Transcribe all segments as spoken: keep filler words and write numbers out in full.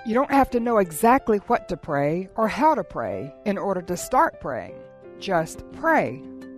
You don't have to know exactly what to pray or how to pray in order to start praying. Just pray.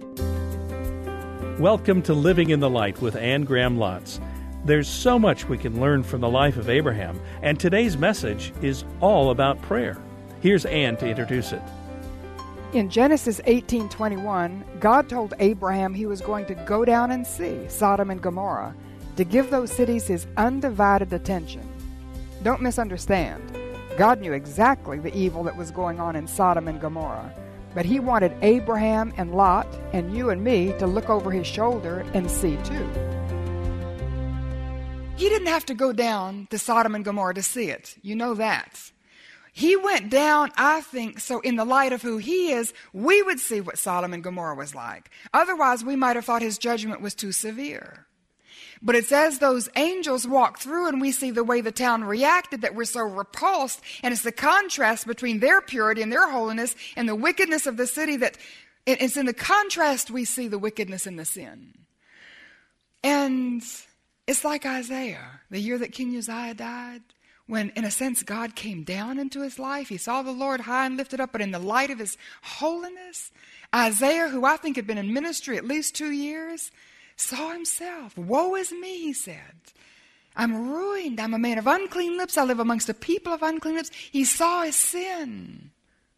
Welcome to Living in the Light with Anne Graham Lotz. There's so much we can learn from the life of Abraham, and today's message is all about prayer. Here's Anne to introduce it. In Genesis eighteen twenty-one, God told Abraham he was going to go down and see Sodom and Gomorrah, to give those cities his undivided attention. Don't misunderstand. God knew exactly the evil that was going on in Sodom and Gomorrah, but he wanted Abraham and Lot and you and me to look over his shoulder and see too. He didn't have to go down to Sodom and Gomorrah to see it. You know that. He went down, I think, so in the light of who he is, we would see what Sodom and Gomorrah was like. Otherwise, we might have thought his judgment was too severe. But it's as those angels walk through and we see the way the town reacted that we're so repulsed, and it's the contrast between their purity and their holiness and the wickedness of the city that it's in the contrast we see the wickedness and the sin. And it's like Isaiah, the year that King Uzziah died, when in a sense God came down into his life. He saw the Lord high and lifted up, but in the light of his holiness, Isaiah, who I think had been in ministry at least two years, saw himself. Woe is me, he said. I'm ruined. I'm a man of unclean lips. I live amongst a people of unclean lips. He saw his sin.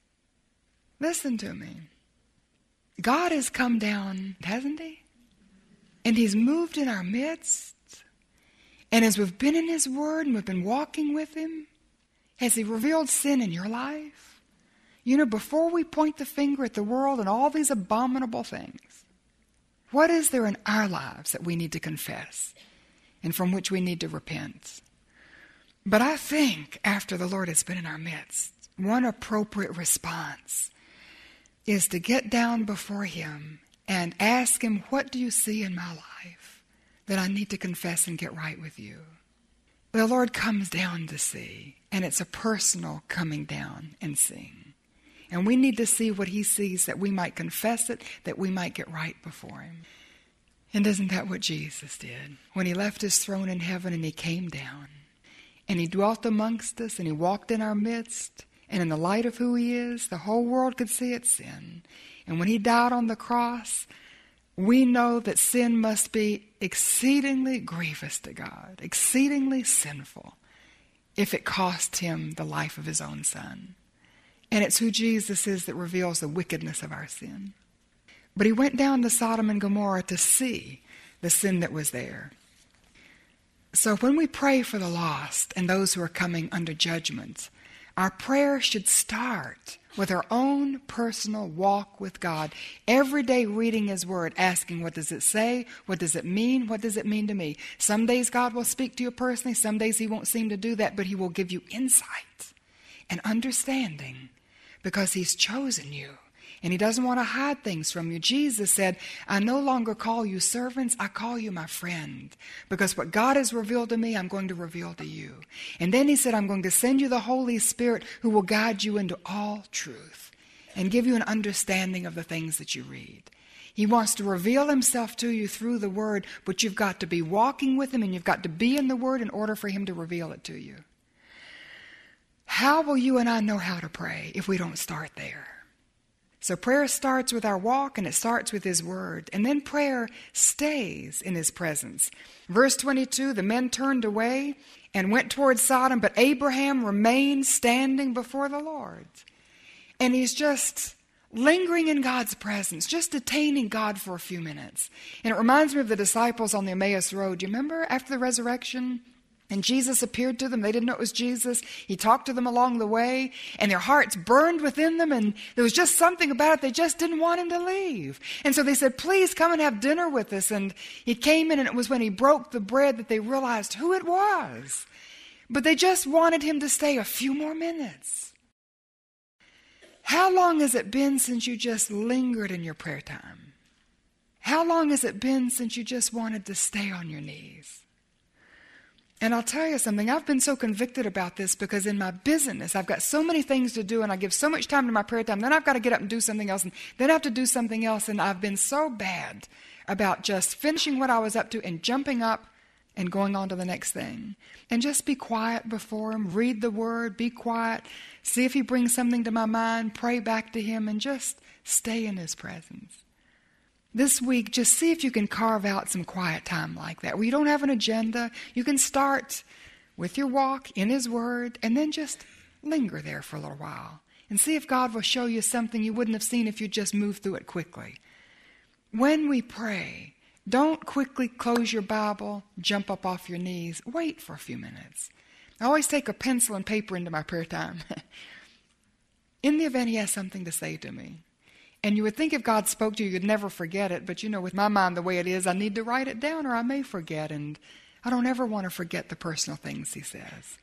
Listen to me. God has come down, hasn't he? And he's moved in our midst. And as we've been in his word and we've been walking with him, has he revealed sin in your life? You know, before we point the finger at the world and all these abominable things, what is there in our lives that we need to confess and from which we need to repent? But I think after the Lord has been in our midst, one appropriate response is to get down before him and ask him, what do you see in my life that I need to confess and get right with you? The Lord comes down to see, and it's a personal coming down and seeing. And we need to see what he sees that we might confess it, that we might get right before him. And isn't that what Jesus did? When he left his throne in heaven and he came down, and he dwelt amongst us, and he walked in our midst, and in the light of who he is, the whole world could see its sin. And when he died on the cross, we know that sin must be exceedingly grievous to God, exceedingly sinful, if it cost him the life of his own son. And it's who Jesus is that reveals the wickedness of our sin. But he went down to Sodom and Gomorrah to see the sin that was there. So when we pray for the lost and those who are coming under judgment, our prayer should start with our own personal walk with God. Every day reading his word, asking, what does it say? What does it mean? What does it mean to me? Some days God will speak to you personally. Some days he won't seem to do that, but he will give you insight and understanding, because he's chosen you, and he doesn't want to hide things from you. Jesus said, I no longer call you servants, I call you my friend, because what God has revealed to me, I'm going to reveal to you. And then he said, I'm going to send you the Holy Spirit who will guide you into all truth and give you an understanding of the things that you read. He wants to reveal himself to you through the word, but you've got to be walking with him, and you've got to be in the word in order for him to reveal it to you. How will you and I know how to pray if we don't start there? So prayer starts with our walk, and it starts with his word. And then prayer stays in his presence. Verse twenty-two, the men turned away and went toward Sodom, but Abraham remained standing before the Lord. And he's just lingering in God's presence, just detaining God for a few minutes. And it reminds me of the disciples on the Emmaus Road. Do you remember after the resurrection? And Jesus appeared to them. They didn't know it was Jesus. He talked to them along the way, and their hearts burned within them, and there was just something about it. They just didn't want him to leave. And so they said, please come and have dinner with us. And he came in, and it was when he broke the bread that they realized who it was. But they just wanted him to stay a few more minutes. How long has it been since you just lingered in your prayer time? How long has it been since you just wanted to stay on your knees? And I'll tell you something, I've been so convicted about this because in my busyness, I've got so many things to do, and I give so much time to my prayer time. Then I've got to get up and do something else, and then I have to do something else. And I've been so bad about just finishing what I was up to and jumping up and going on to the next thing. And just be quiet before him. Read the word. Be quiet. See if he brings something to my mind. Pray back to him and just stay in his presence. This week, just see if you can carve out some quiet time like that, where you don't have an agenda. You can start with your walk in his word and then just linger there for a little while and see if God will show you something you wouldn't have seen if you just moved through it quickly. When we pray, don't quickly close your Bible, jump up off your knees. Wait for a few minutes. I always take a pencil and paper into my prayer time. In the event he has something to say to me. And you would think if God spoke to you, you'd never forget it. But you know, with my mind the way it is, I need to write it down or I may forget. And I don't ever want to forget the personal things he says.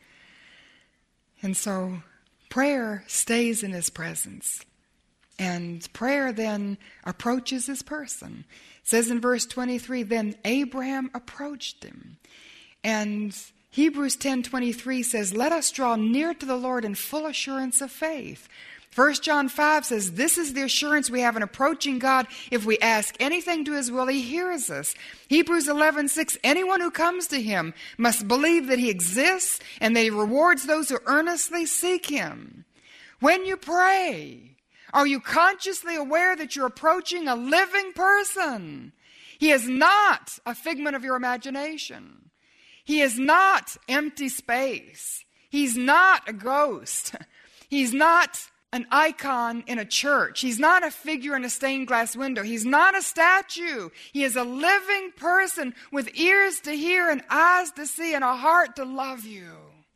And so prayer stays in his presence. And prayer then approaches his person. It says in verse twenty-three, then Abraham approached him. And Hebrews ten twenty-three says, let us draw near to the Lord in full assurance of faith. First John five says, this is the assurance we have in approaching God. If we ask anything to his will, he hears us. Hebrews eleven six, anyone who comes to him must believe that he exists and that he rewards those who earnestly seek him. When you pray, are you consciously aware that you're approaching a living person? He is not a figment of your imagination. He is not empty space. He's not a ghost. He's not an icon in a church. He's not a figure in a stained glass window. He's not a statue. He is a living person with ears to hear and eyes to see and a heart to love you.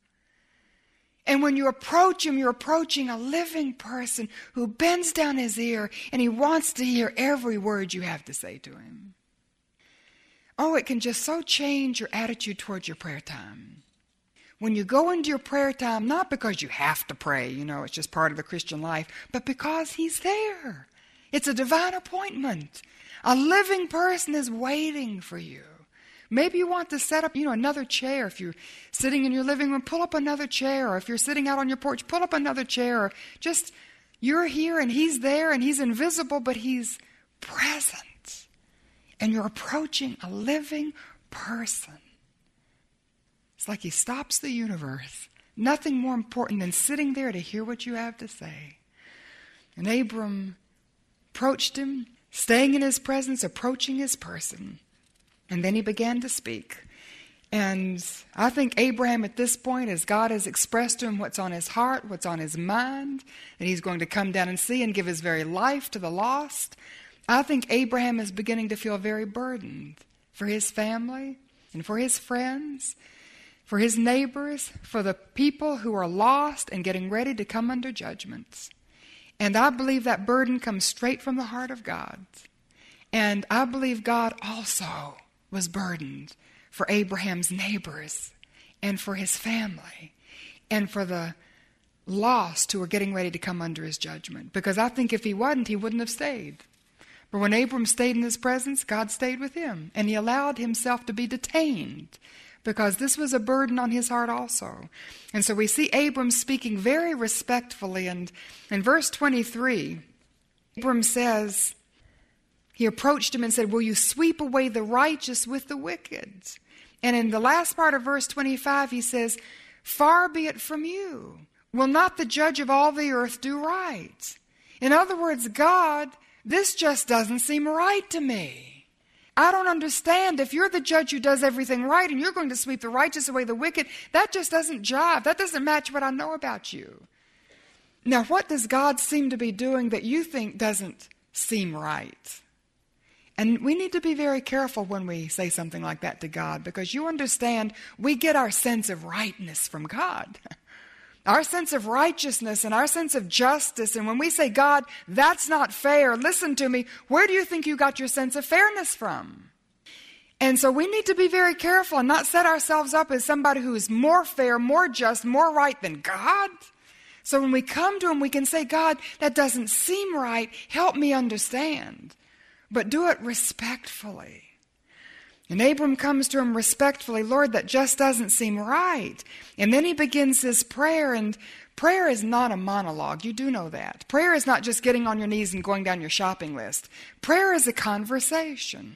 And when you approach him, you're approaching a living person who bends down his ear and he wants to hear every word you have to say to him. Oh, it can just so change your attitude towards your prayer time. When you go into your prayer time, not because you have to pray, you know, it's just part of the Christian life, but because he's there. It's a divine appointment. A living person is waiting for you. Maybe you want to set up, you know, another chair. If you're sitting in your living room, pull up another chair. Or if you're sitting out on your porch, pull up another chair. Or just, you're here and he's there and he's invisible, but he's present. And you're approaching a living person. It's like he stops the universe. Nothing more important than sitting there to hear what you have to say. And Abram approached him, staying in his presence, approaching his person. And then he began to speak. And I think Abraham at this point, as God has expressed to him what's on his heart, what's on his mind, and he's going to come down and see and give his very life to the lost, I think Abraham is beginning to feel very burdened for his family and for his friends, for his neighbors, for the people who are lost and getting ready to come under judgments. And I believe that burden comes straight from the heart of God. And I believe God also was burdened for Abraham's neighbors and for his family and for the lost who were getting ready to come under his judgment. Because I think if he wasn't, he wouldn't have stayed. But when Abram stayed in his presence, God stayed with him. And he allowed himself to be detained because this was a burden on his heart also. And so we see Abram speaking very respectfully. And in verse twenty-three, Abram says, he approached him and said, will you sweep away the righteous with the wicked? And in the last part of verse twenty-five, he says, far be it from you. Will not the judge of all the earth do right? In other words, God, this just doesn't seem right to me. I don't understand. If you're the judge who does everything right and you're going to sweep the righteous away the wicked, that just doesn't jive. That doesn't match what I know about you. Now, what does God seem to be doing that you think doesn't seem right? And we need to be very careful when we say something like that to God, because you understand we get our sense of rightness from God. Our sense of righteousness and our sense of justice. And when we say, God, that's not fair, listen to me, where do you think you got your sense of fairness from? And so we need to be very careful and not set ourselves up as somebody who is more fair, more just, more right than God. So when we come to him, we can say, God, that doesn't seem right. Help me understand. But do it respectfully. And Abram comes to him respectfully, Lord, that just doesn't seem right. And then he begins his prayer, and prayer is not a monologue. You do know that. Prayer is not just getting on your knees and going down your shopping list. Prayer is a conversation.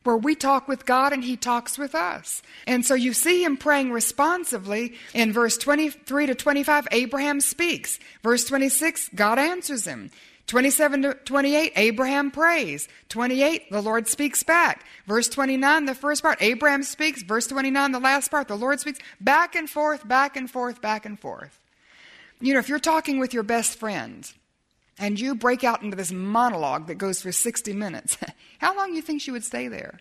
where we talk with God and he talks with us. And so you see him praying responsively. In verse twenty-three to twenty-five, Abraham speaks. Verse twenty-six, God answers him. twenty-seven to twenty-eight, Abraham prays. twenty-eight, the Lord speaks back. Verse twenty-nine, the first part, Abraham speaks. Verse twenty-nine, the last part, the Lord speaks. Back and forth, back and forth, back and forth. You know, if you're talking with your best friend and you break out into this monologue that goes for sixty minutes, how long do you think she would stay there?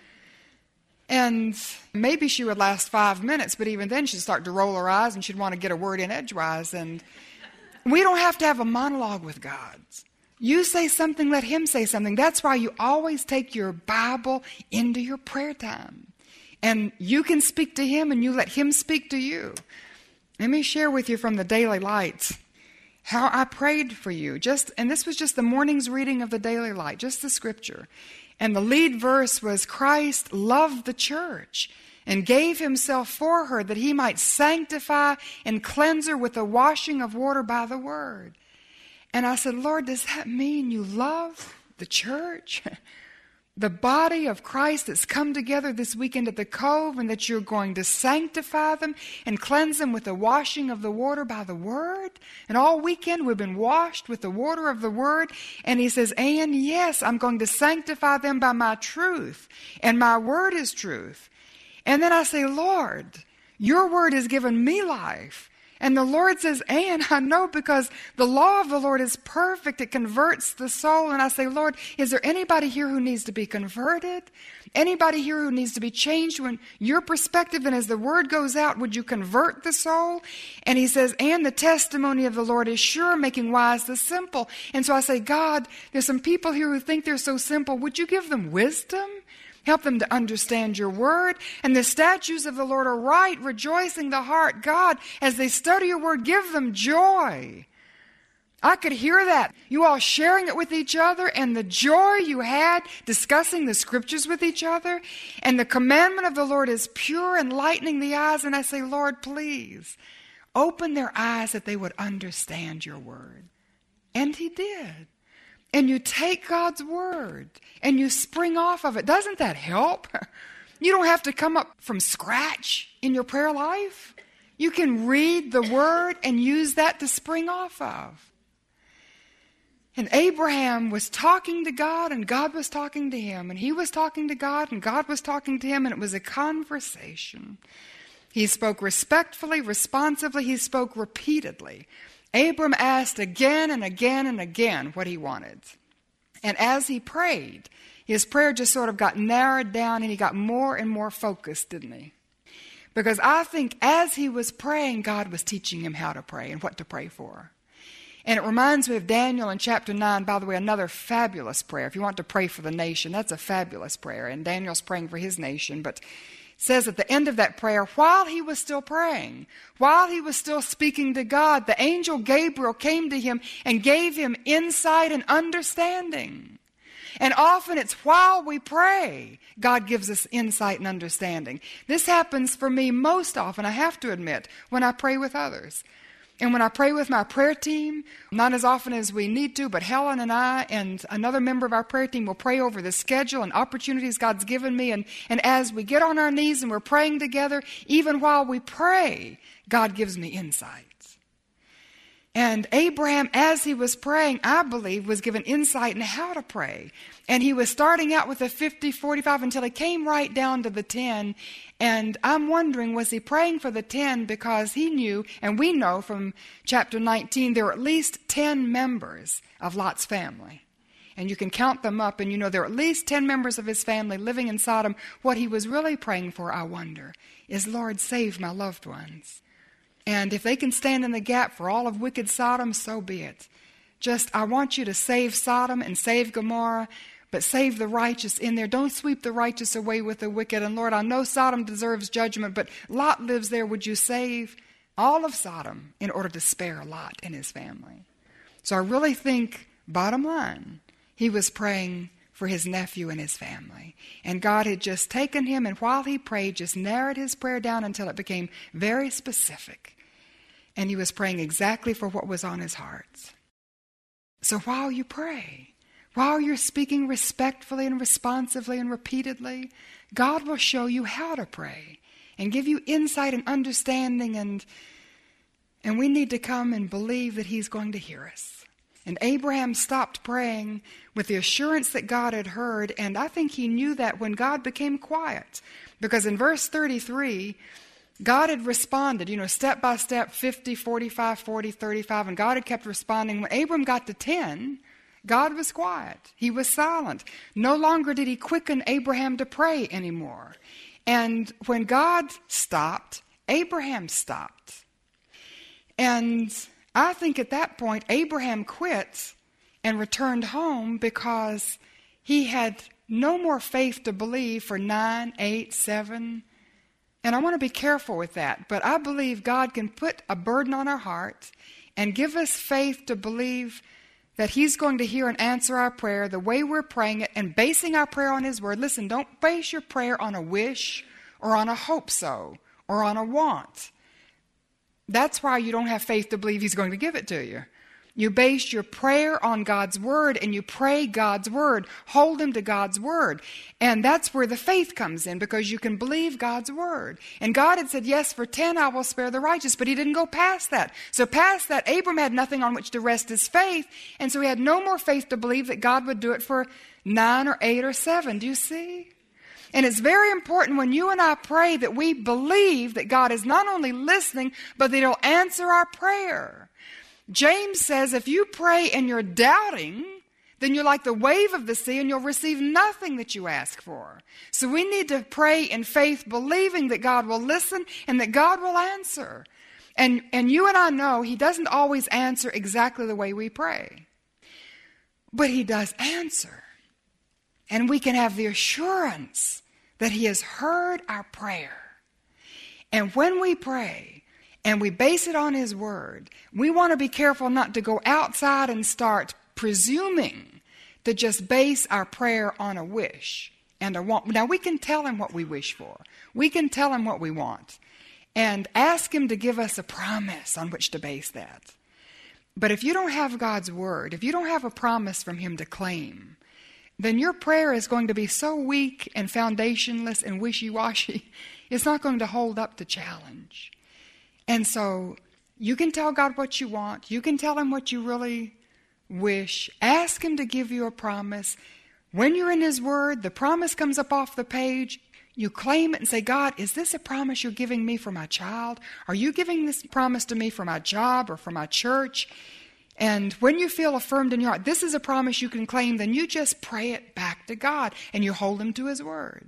And maybe she would last five minutes, but even then she'd start to roll her eyes and she'd want to get a word in edgewise. And we don't have to have a monologue with God. You say something, let him say something. That's why you always take your Bible into your prayer time. And you can speak to him and you let him speak to you. Let me share with you from the Daily Light how I prayed for you. Just, and this was just the morning's reading of the Daily Light, just the scripture. And the lead verse was, Christ loved the church and gave himself for her that he might sanctify and cleanse her with the washing of water by the word. And I said, Lord, does that mean you love the church? The body of Christ that's come together this weekend at the Cove, and that you're going to sanctify them and cleanse them with the washing of the water by the word? And all weekend we've been washed with the water of the word. And he says, and yes, I'm going to sanctify them by my truth. And my word is truth. And then I say, Lord, your word has given me life. And the Lord says, and I know, because the law of the Lord is perfect. It converts the soul. And I say, Lord, is there anybody here who needs to be converted? Anybody here who needs to be changed? When your perspective, and as the word goes out, would you convert the soul? And he says, and the testimony of the Lord is sure, making wise the simple. And so I say, God, there's some people here who think they're so simple. Would you give them wisdom? Help them to understand your word. And the statutes of the Lord are right, rejoicing the heart. God, as they study your word, give them joy. I could hear that. You all sharing it with each other, and the joy you had discussing the scriptures with each other. And the commandment of the Lord is pure, enlightening the eyes. And I say, Lord, please open their eyes that they would understand your word. And he did. And you take God's word and you spring off of it. Doesn't that help? You don't have to come up from scratch in your prayer life. You can read the word and use that to spring off of. And Abraham was talking to God, and God was talking to him. And he was talking to God, and God was talking to him. And it was a conversation. He spoke respectfully, responsively. He spoke repeatedly. Abram asked again and again and again what he wanted. And as he prayed, his prayer just sort of got narrowed down, and he got more and more focused, didn't he? Because I think as he was praying, God was teaching him how to pray and what to pray for. And it reminds me of Daniel in chapter nine, by the way, another fabulous prayer. If you want to pray for the nation, that's a fabulous prayer. And Daniel's praying for his nation, but says at the end of that prayer, while he was still praying, while he was still speaking to God, the angel Gabriel came to him and gave him insight and understanding. And often it's while we pray, God gives us insight and understanding. This happens for me most often, I have to admit, when I pray with others. And when I pray with my prayer team, not as often as we need to, but Helen and I and another member of our prayer team will pray over the schedule and opportunities God's given me. And, and as we get on our knees and we're praying together, even while we pray, God gives me insights. And Abraham, as he was praying, I believe, was given insight in how to pray. And he was starting out with a fifty, forty-five until he came right down to the ten. And I'm wondering, was he praying for the ten because he knew, and we know from chapter nineteen, there were at least ten members of Lot's family. And you can count them up, and you know there are at least ten members of his family living in Sodom. What he was really praying for, I wonder, is, Lord, save my loved ones. And if they can stand in the gap for all of wicked Sodom, so be it. Just, I want you to save Sodom and save Gomorrah, but save the righteous in there. Don't sweep the righteous away with the wicked. And Lord, I know Sodom deserves judgment, but Lot lives there. Would you save all of Sodom in order to spare Lot and his family? So I really think, bottom line, he was praying for his nephew and his family. And God had just taken him, and while he prayed, just narrowed his prayer down until it became very specific. And he was praying exactly for what was on his heart. So while you pray, while you're speaking respectfully and responsively and repeatedly, God will show you how to pray and give you insight and understanding, and and we need to come and believe that he's going to hear us. And Abraham stopped praying with the assurance that God had heard, and I think he knew that when God became quiet. Because in verse thirty-three, God had responded, you know, step by step, fifty, forty-five, forty, thirty-five, and God had kept responding. When Abram got to ten, God was quiet. He was silent. No longer did he quicken Abraham to pray anymore. And when God stopped, Abraham stopped. And I think at that point, Abraham quit and returned home because he had no more faith to believe for nine, eight, seven. And I want to be careful with that. But I believe God can put a burden on our heart and give us faith to believe that he's going to hear and answer our prayer the way we're praying it and basing our prayer on his word. Listen, don't base your prayer on a wish or on a hope so or on a want. That's why you don't have faith to believe he's going to give it to you. You base your prayer on God's word and you pray God's word. Hold him to God's word. And that's where the faith comes in, because you can believe God's word. And God had said, yes, for ten I will spare the righteous, but he didn't go past that. So past that, Abram had nothing on which to rest his faith. And so he had no more faith to believe that God would do it for nine or eight or seven. Do you see? And it's very important when you and I pray that we believe that God is not only listening, but that he'll answer our prayer. James says if you pray and you're doubting, then you're like the wave of the sea and you'll receive nothing that you ask for. So we need to pray in faith, believing that God will listen and that God will answer. And, and you and I know he doesn't always answer exactly the way we pray. But he does answer. And we can have the assurance that he has heard our prayer. And when we pray, and we base it on his word, we want to be careful not to go outside and start presuming to just base our prayer on a wish and a want. Now, we can tell him what we wish for. We can tell him what we want and ask him to give us a promise on which to base that. But if you don't have God's word, if you don't have a promise from him to claim, then your prayer is going to be so weak and foundationless and wishy-washy, it's not going to hold up to challenge. And so you can tell God what you want. You can tell him what you really wish. Ask him to give you a promise. When you're in his word, the promise comes up off the page. You claim it and say, God, is this a promise you're giving me for my child? Are you giving this promise to me for my job or for my church? And when you feel affirmed in your heart, this is a promise you can claim, then you just pray it back to God and you hold him to his word.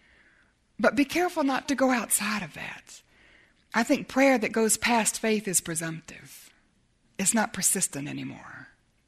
But be careful not to go outside of that. I think prayer that goes past faith is presumptive. It's not persistent anymore.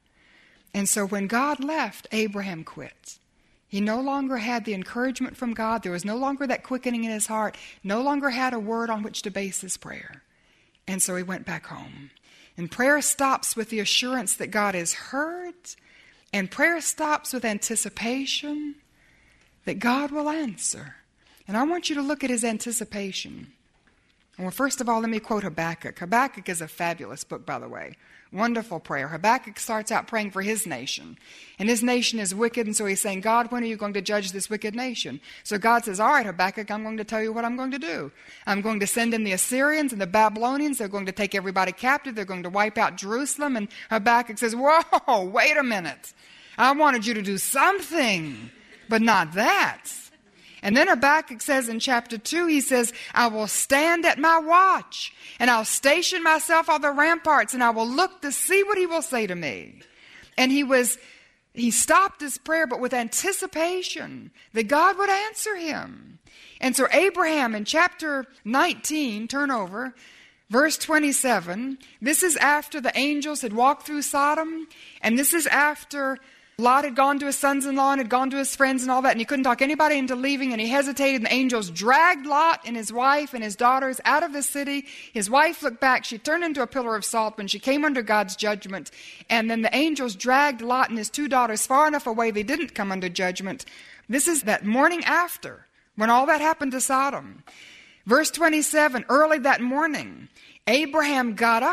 And so when God left, Abraham quit. He no longer had the encouragement from God. There was no longer that quickening in his heart. No longer had a word on which to base his prayer. And so he went back home. And prayer stops with the assurance that God has heard. And prayer stops with anticipation that God will answer. And I want you to look at his anticipation. Well, first of all, let me quote Habakkuk. Habakkuk is a fabulous book, by the way. Wonderful prayer. Habakkuk starts out praying for his nation. And his nation is wicked, and so he's saying, God, when are you going to judge this wicked nation? So God says, all right, Habakkuk, I'm going to tell you what I'm going to do. I'm going to send in the Assyrians and the Babylonians. They're going to take everybody captive. They're going to wipe out Jerusalem. And Habakkuk says, whoa, wait a minute. I wanted you to do something, but not that. And then Habakkuk says in chapter two, he says, I will stand at my watch, and I'll station myself on the ramparts, and I will look to see what he will say to me. And he was, he stopped his prayer, but with anticipation that God would answer him. And so Abraham in chapter nineteen, turn over, verse twenty-seven, this is after the angels had walked through Sodom, and this is after Lot had gone to his sons-in-law and had gone to his friends and all that, and he couldn't talk anybody into leaving, and he hesitated, and the angels dragged Lot and his wife and his daughters out of the city. His wife looked back. She turned into a pillar of salt when she came under God's judgment. And then the angels dragged Lot and his two daughters far enough away they didn't come under judgment. This is that morning after, when all that happened to Sodom. Verse twenty-seven, early that morning, Abraham got up,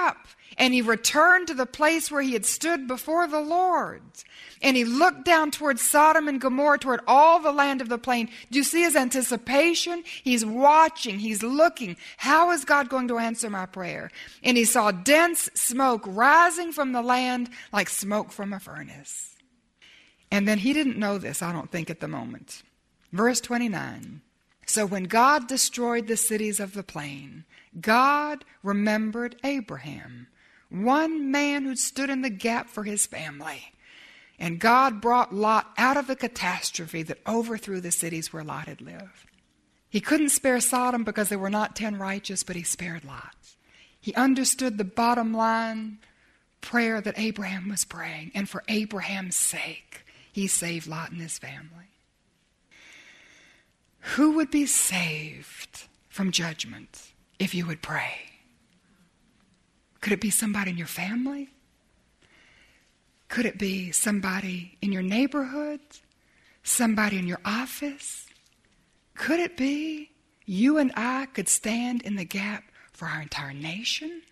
And he returned to the place where he had stood before the Lord. And he looked down toward Sodom and Gomorrah, toward all the land of the plain. Do you see his anticipation? He's watching. He's looking. How is God going to answer my prayer? And he saw dense smoke rising from the land like smoke from a furnace. And then he didn't know this, I don't think, at the moment. Verse twenty-nine. So when God destroyed the cities of the plain, God remembered Abraham, one man who stood in the gap for his family. And God brought Lot out of the catastrophe that overthrew the cities where Lot had lived. He couldn't spare Sodom because there were not ten righteous, but he spared Lot. He understood the bottom line prayer that Abraham was praying, and for Abraham's sake, he saved Lot and his family. Who would be saved from judgment if you would pray? Could it be somebody in your family? Could it be somebody in your neighborhood? Somebody in your office? Could it be you and I could stand in the gap for our entire nation?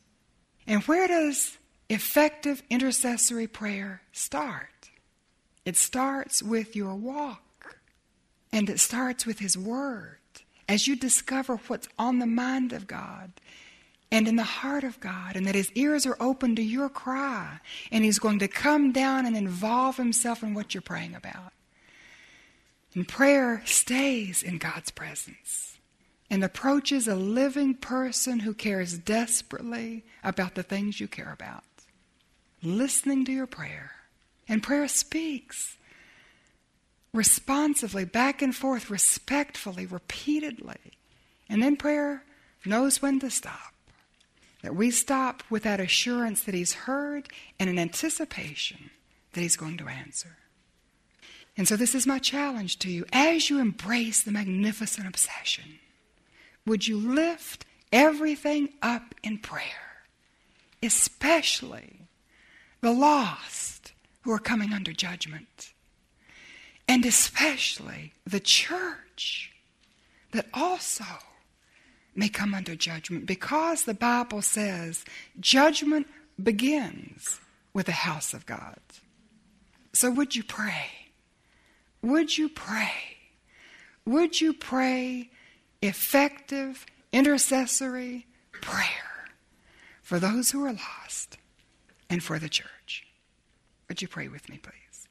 And where does effective intercessory prayer start? It starts with your walk. And it starts with His Word. As you discover what's on the mind of God and in the heart of God, and that His ears are open to your cry, and He's going to come down and involve Himself in what you're praying about. And prayer stays in God's presence and approaches a living person who cares desperately about the things you care about. Listening to your prayer. And prayer speaks responsively, back and forth, respectfully, repeatedly. And then prayer knows when to stop. That we stop with that assurance that He's heard and an anticipation that He's going to answer. And so this is my challenge to you. As you embrace the magnificent obsession, would you lift everything up in prayer, especially the lost who are coming under judgment, and especially the church that also may come under judgment, because the Bible says judgment begins with the house of God. So would you pray? Would you pray? Would you pray effective intercessory prayer for those who are lost and for the church? Would you pray with me, please?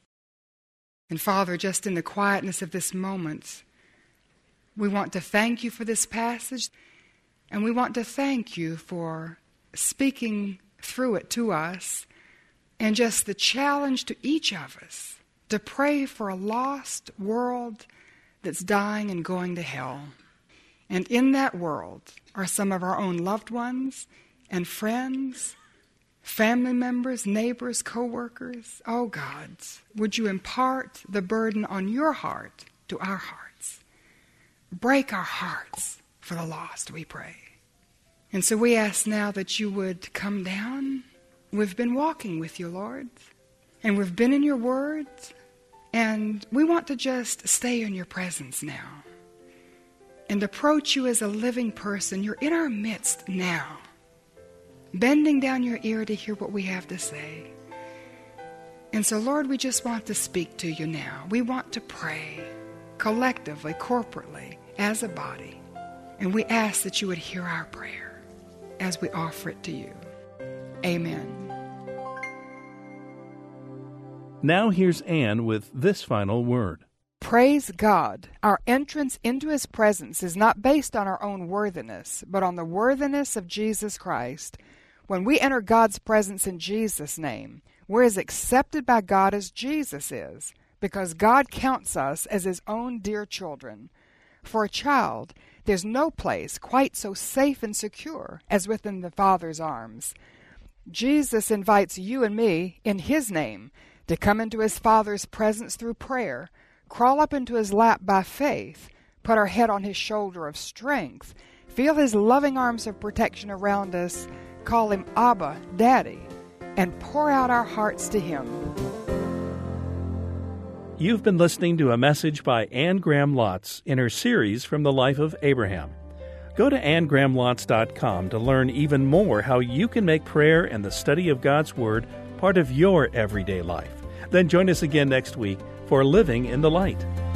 And Father, just in the quietness of this moment, we want to thank You for this passage, and we want to thank You for speaking through it to us, and just the challenge to each of us to pray for a lost world that's dying and going to hell. And in that world are some of our own loved ones and friends, family members, neighbors, co-workers. Oh God, would You impart the burden on Your heart to our hearts? Break our hearts for the lost, we pray. And so we ask now that You would come down. We've been walking with You, Lord, and we've been in Your Word, and we want to just stay in Your presence now and approach You as a living person. You're in our midst now, bending down Your ear to hear what we have to say. And so, Lord, we just want to speak to You now. We want to pray collectively, corporately, as a body. And we ask that You would hear our prayer as we offer it to You. Amen. Now here's Anne with this final word. Praise God. Our entrance into His presence is not based on our own worthiness, but on the worthiness of Jesus Christ. When we enter God's presence in Jesus' name, we're as accepted by God as Jesus is, because God counts us as His own dear children. For a child, there's no place quite so safe and secure as within the Father's arms. Jesus invites you and me, in His name, to come into His Father's presence through prayer, crawl up into His lap by faith, put our head on His shoulder of strength, feel His loving arms of protection around us, call Him Abba, Daddy, and pour out our hearts to Him. You've been listening to a message by Anne Graham Lotz in her series From the Life of Abraham. Go to ann graham lotz dot com to learn even more how you can make prayer and the study of God's Word part of your everyday life. Then join us again next week for Living in the Light.